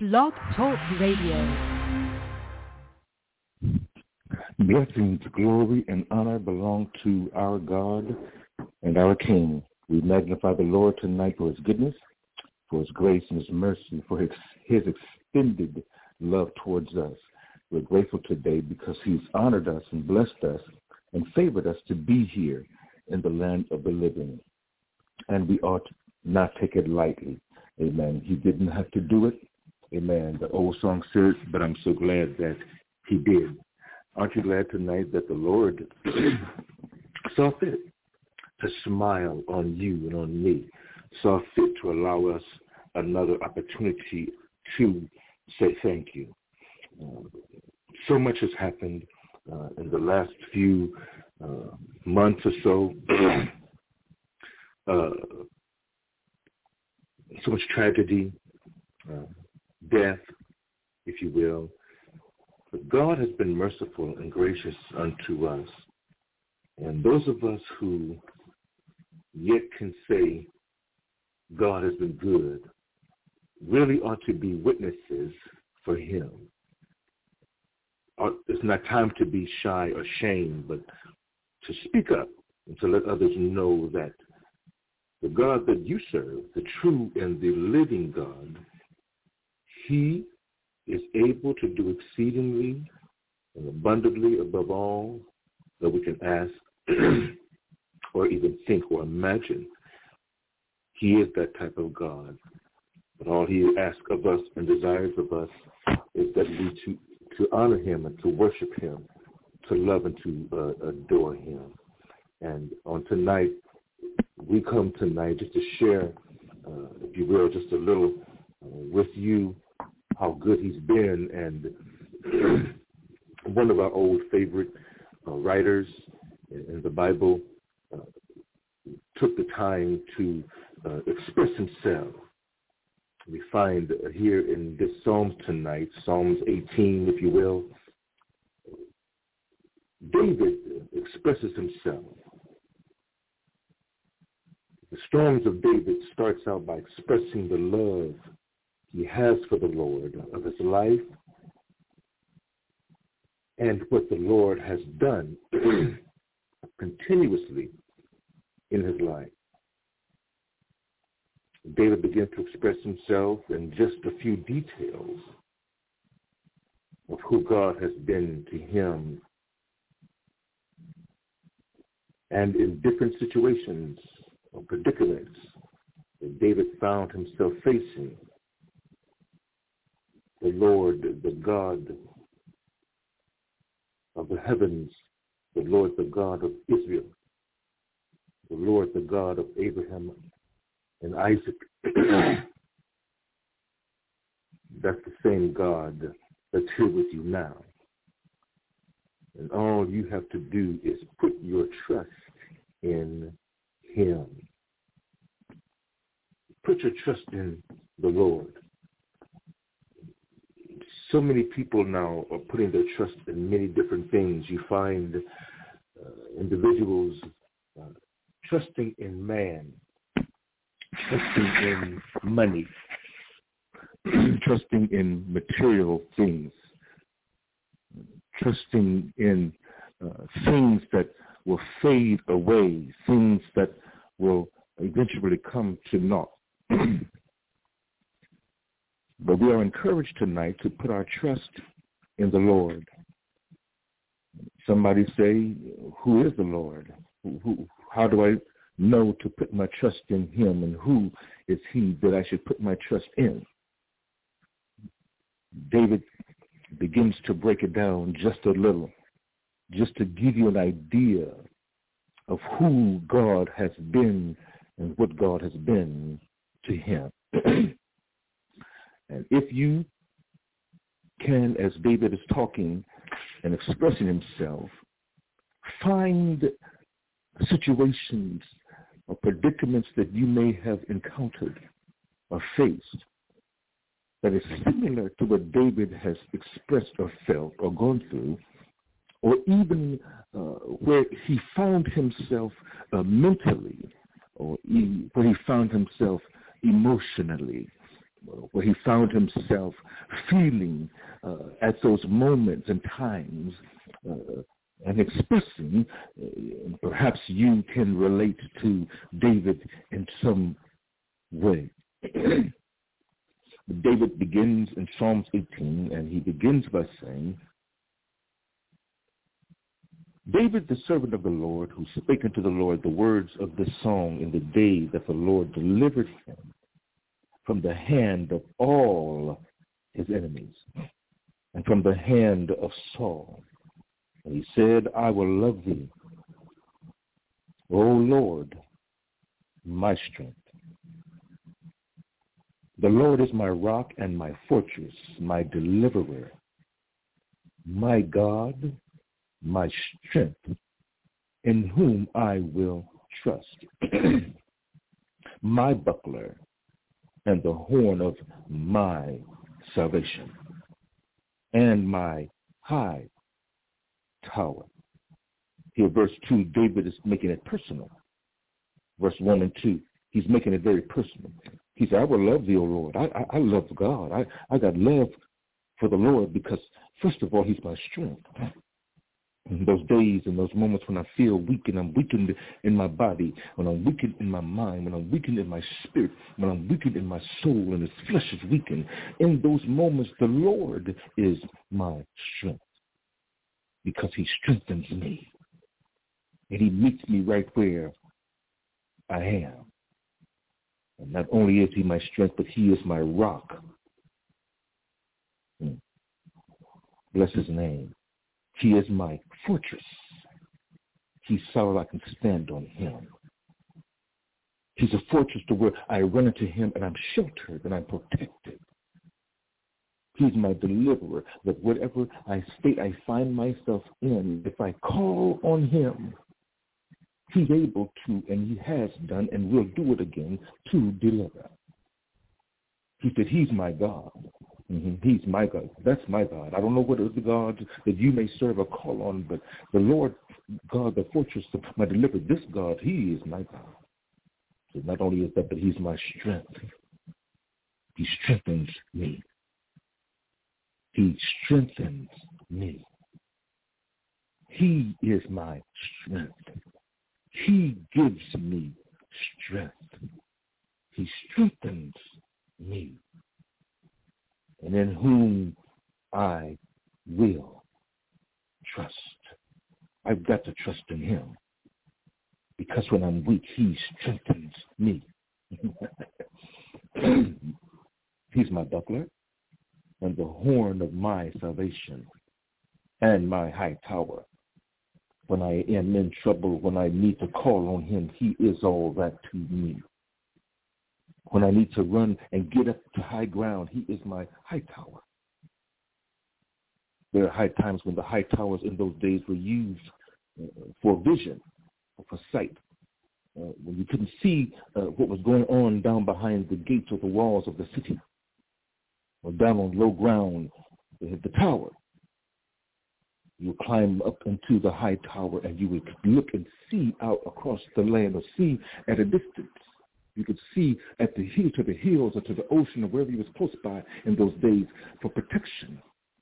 Blog Talk Radio. Blessings, glory, and honor belong to our God and our King. We magnify the Lord tonight for his goodness, for his grace and his mercy, for his extended love towards us. We're grateful today because he's honored us and blessed us and favored us to be here in the land of the living. And we ought not take it lightly. Amen. He didn't have to do it. Amen. The old song says, but I'm so glad that he did. Aren't you glad tonight that the Lord saw fit to smile on you and on me, saw fit to allow us another opportunity to say thank you. So much has happened in the last few months or so. So much tragedy, death, if you will. But God has been merciful and gracious unto us. And those of us who yet can say God has been good really ought to be witnesses for him. It's not time to be shy or ashamed, but to speak up and to let others know that the God that you serve, the true and the living God, he is able to do exceedingly and abundantly above all that we can ask or even think or imagine. He is that type of God. But all he asks of us and desires of us is that we to honor him and to worship him, to love and to adore him. And on tonight, we come tonight just to share, if you will, just a little with you how good he's been. And one of our old favorite writers in the Bible took the time to express himself. We find here in this Psalms tonight, Psalms 18, if you will, David expresses himself. The Storms of David starts out by expressing the love he has for the Lord of his life and what the Lord has done continuously in his life. David began to express himself in just a few details of who God has been to him. And in different situations or predicaments that David found himself facing, the Lord, the God of the heavens, the Lord, the God of Israel, the Lord, the God of Abraham and Isaac, that's the same God that's here with you now. And all you have to do is put your trust in him. Put your trust in the Lord. So many people now are putting their trust in many different things. You find individuals trusting in man, trusting in money, trusting in material things, trusting in things that will fade away, things that will eventually come to naught. But we are encouraged tonight to put our trust in the Lord. Somebody say, who is the Lord? How do I know to put my trust in him, and who is he that I should put my trust in? David begins to break it down just a little, just to give you an idea of who God has been and what God has been to him. And if you can, as David is talking and expressing himself, find situations or predicaments that you may have encountered or faced that is similar to what David has expressed or felt or gone through, or even where he found himself mentally, or where he found himself emotionally, where he found himself feeling at those moments and times and expressing. Perhaps you can relate to David in some way. David begins in Psalms 18, and he begins by saying, David, the servant of the Lord, who spake unto the Lord the words of this song in the day that the Lord delivered him from the hand of all his enemies and from the hand of Saul. And he said, I will love thee, O Lord, my strength. The Lord is my rock and my fortress, my deliverer, my God, my strength, in whom I will trust, my buckler and the horn of my salvation, and my high tower. Here, verse 2, David is making it personal. Verse 1 and 2, he's making it very personal. He said, I will love thee, O Lord. I love God. I got love for the Lord because, first of all, he's my strength. In those days and those moments when I feel weak and I'm weakened in my body, when I'm weakened in my mind, when I'm weakened in my spirit, when I'm weakened in my soul and his flesh is weakened, in those moments the Lord is my strength because he strengthens me and he meets me right where I am. And not only is he my strength, but he is my rock. Bless his name. He is my fortress. He's solid. I can stand on him. He's a fortress to where I run into him and I'm sheltered and I'm protected. He's my deliverer. That whatever state I find myself in, if I call on him, he's able to, and he has done, and will do it again, to deliver. He said, he's my God. He's my God. That's my God. I don't know what other gods that you may serve or call on, but the Lord God, the fortress, my deliverer, this God, he is my God. So not only is that, but he's my strength. He strengthens me. He strengthens me. He is my strength. He gives me strength. He strengthens me. And in whom I will trust. I've got to trust in him. Because when I'm weak, he strengthens me. He's my buckler and the horn of my salvation and my high tower. When I am in trouble, when I need to call on him, he is all that to me. When I need to run and get up to high ground, he is my high tower. There are high times when the high towers in those days were used for vision, for sight. When you couldn't see what was going on down behind the gates or the walls of the city, or down on low ground, the tower. You would climb up into the high tower and you would look and see out across the land, or see at a distance. You could see at the hill, to the hills or to the ocean or wherever you was close by in those days for protection.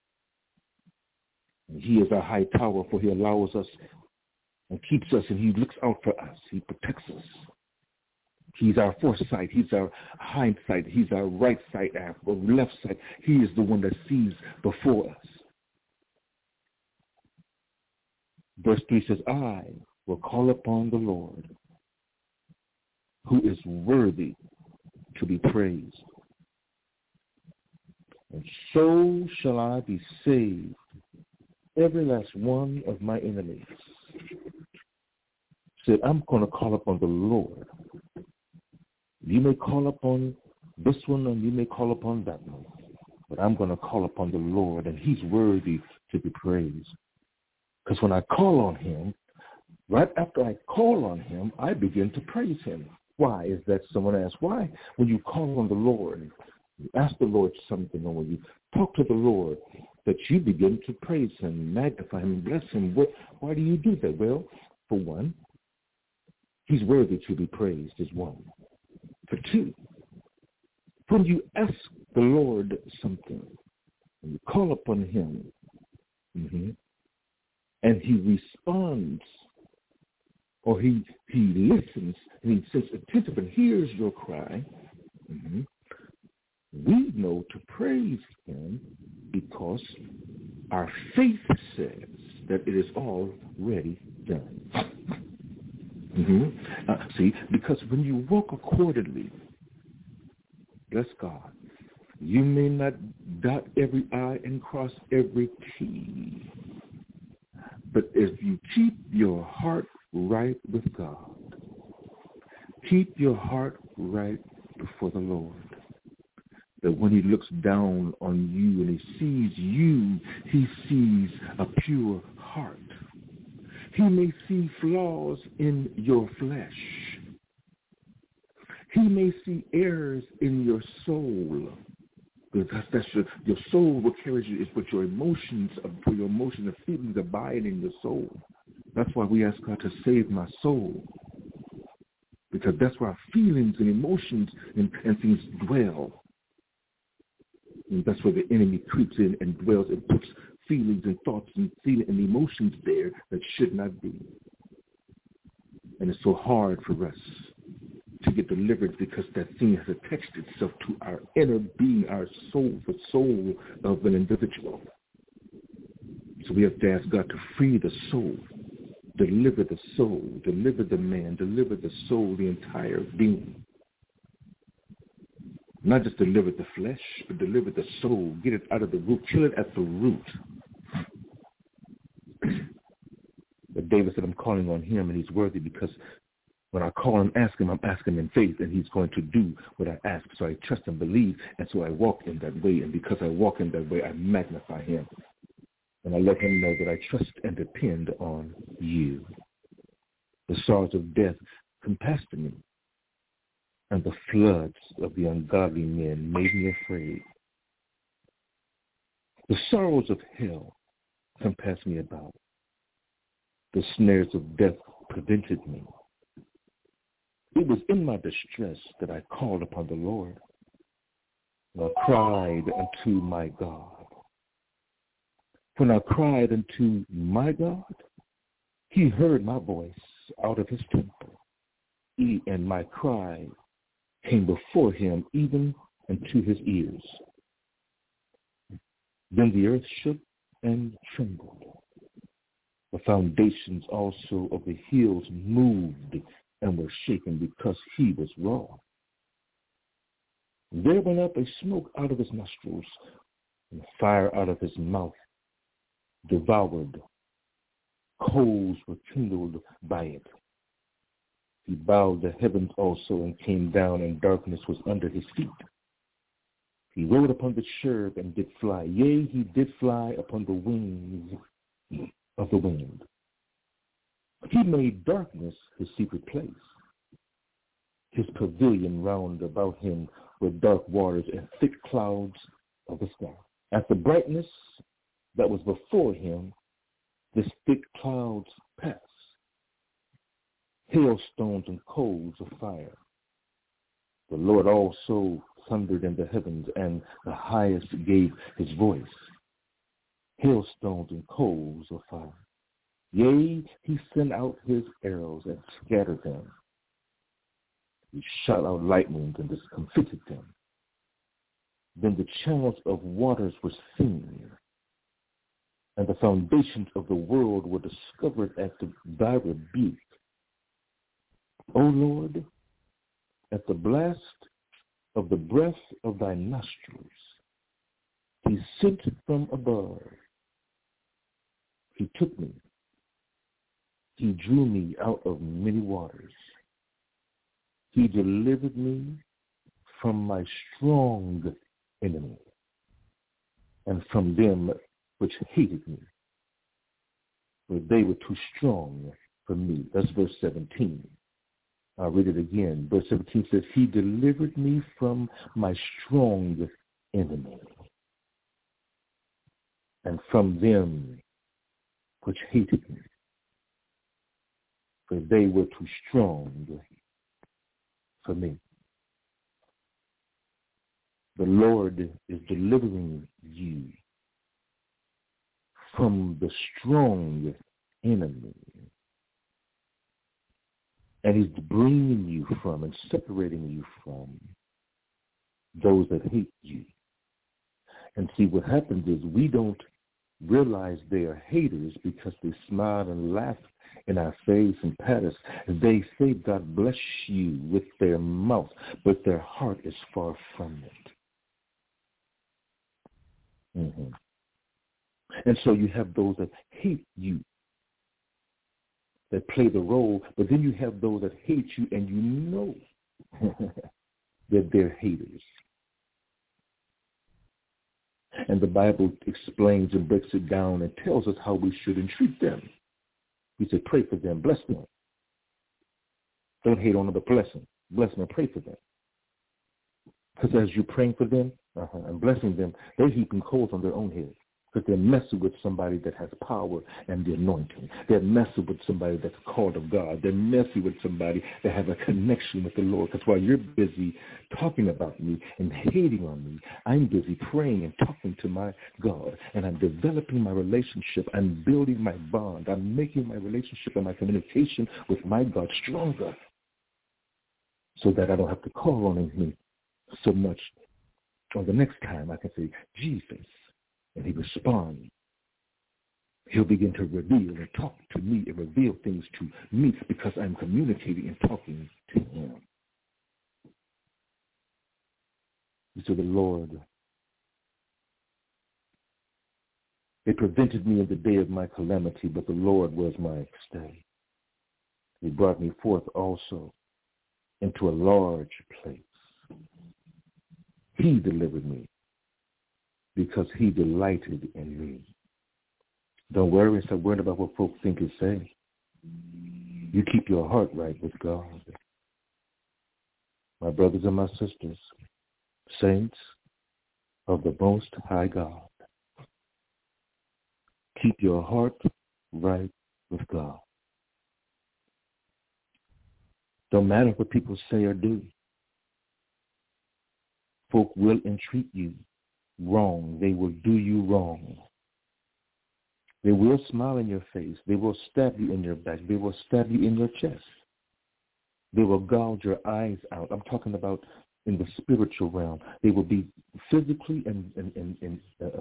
And he is our high tower, for he allows us and keeps us, and he looks out for us. He protects us. He's our foresight. He's our hindsight. He's our right sight, our left side. He is the one that sees before us. Verse 3 says, I will call upon the Lord, who is worthy to be praised. And so shall I be saved, every last one of my enemies. Said, I'm going to call upon the Lord. You may call upon this one and you may call upon that one, but I'm going to call upon the Lord, and he's worthy to be praised. Because when I call on him, right after I call on him, I begin to praise him. Why is that? Someone asks, why? When you call on the Lord, you ask the Lord something, or when you talk to the Lord, that you begin to praise him, magnify him, bless him. Why do you do that? Well, for one, he's worthy to be praised is one. For two, When you ask the Lord something, and you call upon him, and he responds, or he listens, and he says attentive and hears your cry, we know to praise him because our faith says that it is already done. See, because when you walk accordingly, bless God, you may not dot every I and cross every T, but if you keep your heart right with God, keep your heart right before the Lord, that when he looks down on you and he sees you, he sees a pure heart. He may see flaws in your flesh. He may see errors in your soul. Because that's your soul will carry you, is what your emotions, for your emotions and feelings abide in your soul. That's why we ask God to save my soul. Because that's where our feelings and emotions and things dwell. And that's where the enemy creeps in and dwells and puts feelings and thoughts and feelings and emotions there that should not be. And it's so hard for us to get delivered because that thing has attached itself to our inner being, our soul, the soul of an individual. So we have to ask God to free the soul, deliver the soul, deliver the man, deliver the soul, the entire being. Not just deliver the flesh, but deliver the soul. Get it out of the root. Kill it at the root. But David said, I'm calling on him, and he's worthy because when I call and ask him, I'm asking in faith, and he's going to do what I ask. So I trust and believe, and so I walk in that way. And because I walk in that way, I magnify him. And I let him know that I trust and depend on you. The sorrows of death compassed me, and the floods of the ungodly men made me afraid. The sorrows of hell compassed me about. The snares of death prevented me. It was in my distress that I called upon the Lord. And I cried unto my God. When I cried unto my God, he heard my voice out of his temple. And my cry came before him, even unto his ears. Then the earth shook and trembled. The foundations also of the hills moved and were shaken because he was wroth. There went up a smoke out of his nostrils, and fire out of his mouth devoured. Coals were kindled by it. He bowed the heavens also and came down, and darkness was under his feet. He rode upon the cherub and did fly. Yea, he did fly upon the wings of the wind. He made darkness his secret place. His pavilion round about him were dark waters and thick clouds of the sky. At the brightness that was before him, this thick clouds passed. Hailstones and coals of fire. The Lord also thundered in the heavens, and the highest gave his voice. Hailstones and coals of fire. Yea, he sent out his arrows and scattered them. He shot out lightnings and discomfited them. Then the channels of waters were seen, and the foundations of the world were discovered at thy rebuke. O Lord, at the blast of the breath of thy nostrils, he sent from above. He took me. He drew me out of many waters. He delivered me from my strong enemy and from them which hated me, for they were too strong for me. That's verse 17. I'll read it again. Verse 17 says, he delivered me from my strong enemy and from them which hated me, for they were too strong for me. The Lord is delivering you from the strong enemy. And he's bringing you from and separating you from those that hate you. And see, what happens is we don't realize they are haters because they smile and laugh in our face and pat us. They say, God bless you with their mouth, but their heart is far from it. Mm-hmm. And so you have those that hate you, that play the role, but then you have those that hate you and you know that they're haters. And the Bible explains and breaks it down and tells us how we should entreat them. He said, pray for them, bless them. Don't hate on them, but bless them. Bless them and pray for them. Because as you're praying for them and blessing them, they're heaping coals on their own head. Because they're messing with somebody that has power and the anointing. They're messing with somebody that's called of God. They're messing with somebody that has a connection with the Lord. Because while you're busy talking about me and hating on me, I'm busy praying and talking to my God. And I'm developing my relationship. I'm building my bond. I'm making my relationship and my communication with my God stronger so that I don't have to call on him so much. Or the next time I can say, Jesus. And he responds. He'll begin to reveal and talk to me and reveal things to me because I'm communicating and talking to him. So the Lord, they prevented me in the day of my calamity, but the Lord was my stay. He brought me forth also into a large place. He delivered me because he delighted in me. Don't worry and stop worrying about what folks think and say. You keep your heart right with God. My brothers and my sisters, saints of the Most High God, keep your heart right with God. Don't matter what people say or do. Folk will entreat you wrong. They will do you wrong. They will smile in your face. They will stab you in your back. They will stab you in your chest. They will gouge your eyes out. I'm talking about in the spiritual realm. They will be physically and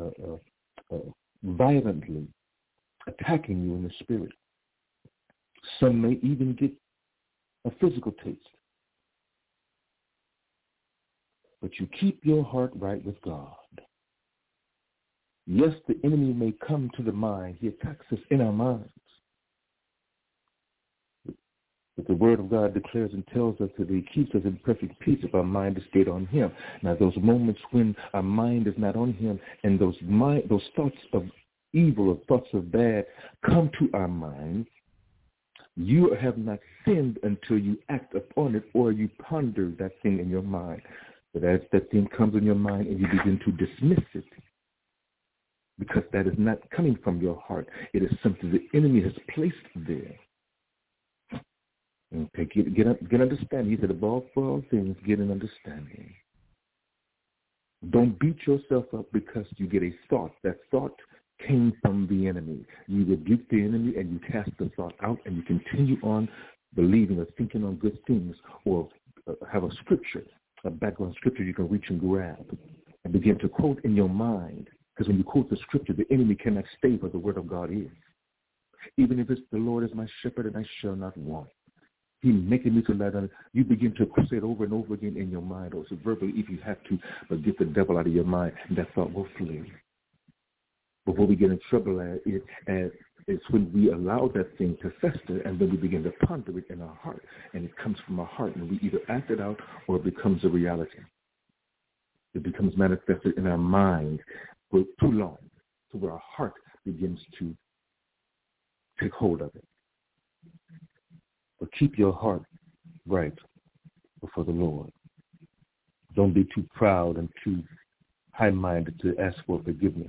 violently attacking you in the spirit. Some may even get a physical taste. But you keep your heart right with God. Yes, the enemy may come to the mind. He attacks us in our minds. But the word of God declares and tells us that he keeps us in perfect peace if our mind is stayed on him. Now, those moments when our mind is not on him and those thoughts of evil or thoughts of bad come to our mind, you have not sinned until you act upon it or you ponder that thing in your mind. But as that thing comes in your mind and you begin to dismiss it, because that is not coming from your heart. It is something the enemy has placed there. Okay, get understanding. He said, above all things, get an understanding. Don't beat yourself up because you get a thought. That thought came from the enemy. You rebuke the enemy and you cast the thought out and you continue on believing or thinking on good things or have a scripture, a background scripture you can reach and grab and begin to quote in your mind. Because when you quote the scripture, the enemy cannot stay where the word of God is. Even if it's the Lord is my shepherd and I shall not want. He making me to let on. You begin to say it over and over again in your mind, or so verbally if you have to, but get the devil out of your mind, and that thought will flee. Before we get in trouble it's when we allow that thing to fester, and then we begin to ponder it in our heart, and it comes from our heart, and we either act it out or it becomes a reality. It becomes manifested in our mind for too long, to where our heart begins to take hold of it. But keep your heart right before the Lord. Don't be too proud and too high-minded to ask for forgiveness.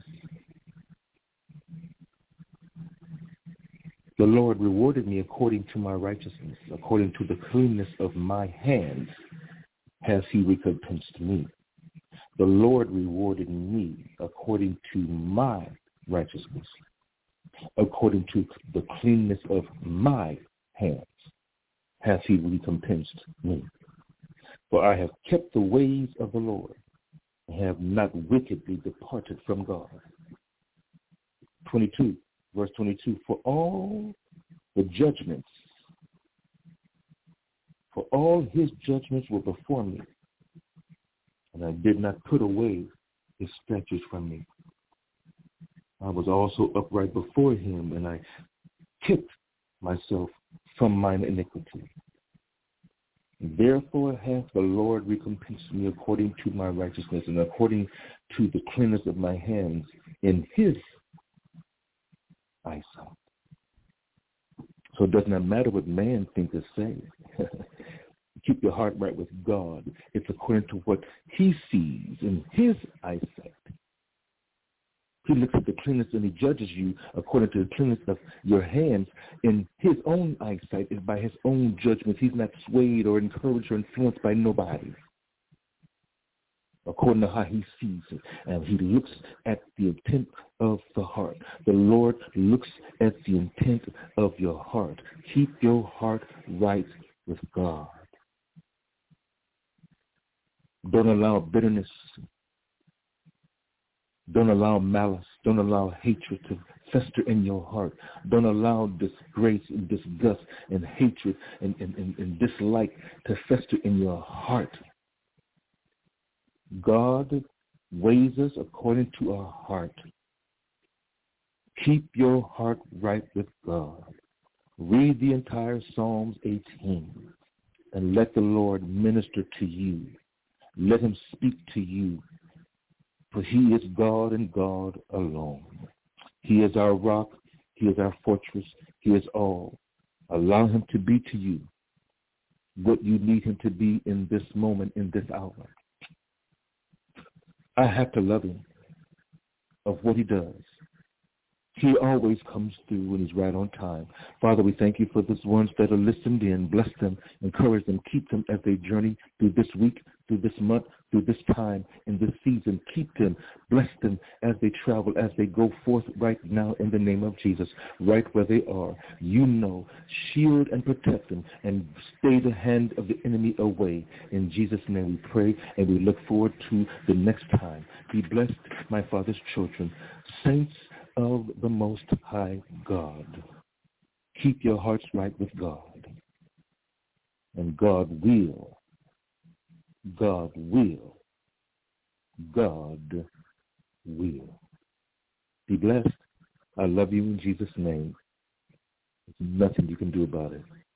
The Lord rewarded me according to my righteousness, according to the cleanness of my hands has he recompensed me. The Lord rewarded me according to my righteousness, according to the cleanness of my hands hath he recompensed me. For I have kept the ways of the Lord, and have not wickedly departed from God. 22, verse 22, for all his judgments were before me, and I did not put away his statutes from me. I was also upright before him, and I kept myself from mine iniquity. Therefore hath the Lord recompensed me according to my righteousness, and according to the cleanness of my hands in his eyesight. So it does not matter what man thinks or says. Keep your heart right with God. It's according to what he sees in his eyesight. He looks at the cleanness and he judges you according to the cleanness of your hands in his own eyesight and by his own judgment. He's not swayed or encouraged or influenced by nobody. According to how he sees it. And he looks at the intent of the heart. The Lord looks at the intent of your heart. Keep your heart right with God. Don't allow bitterness. Don't allow malice. Don't allow hatred to fester in your heart. Don't allow disgrace and disgust and hatred and dislike to fester in your heart. God weighs us according to our heart. Keep your heart right with God. Read the entire Psalms 18 and let the Lord minister to you. Let him speak to you. For he is God and God alone. He is our rock. He is our fortress. He is all. Allow him to be to you what you need him to be in this moment, in this hour. I have to love him of what he does. He always comes through and he's right on time. Father, we thank you for those ones that are listened in. Bless them, encourage them, keep them as they journey through this week, through this month, through this time, in this season. Keep them, bless them as they travel, as they go forth right now in the name of Jesus, right where they are. You know, shield and protect them and stay the hand of the enemy away. In Jesus' name we pray and we look forward to the next time. Be blessed, my Father's children, saints of the Most High God. Keep your hearts right with God. And God will be blessed. I love you in Jesus' name. There's nothing you can do about it.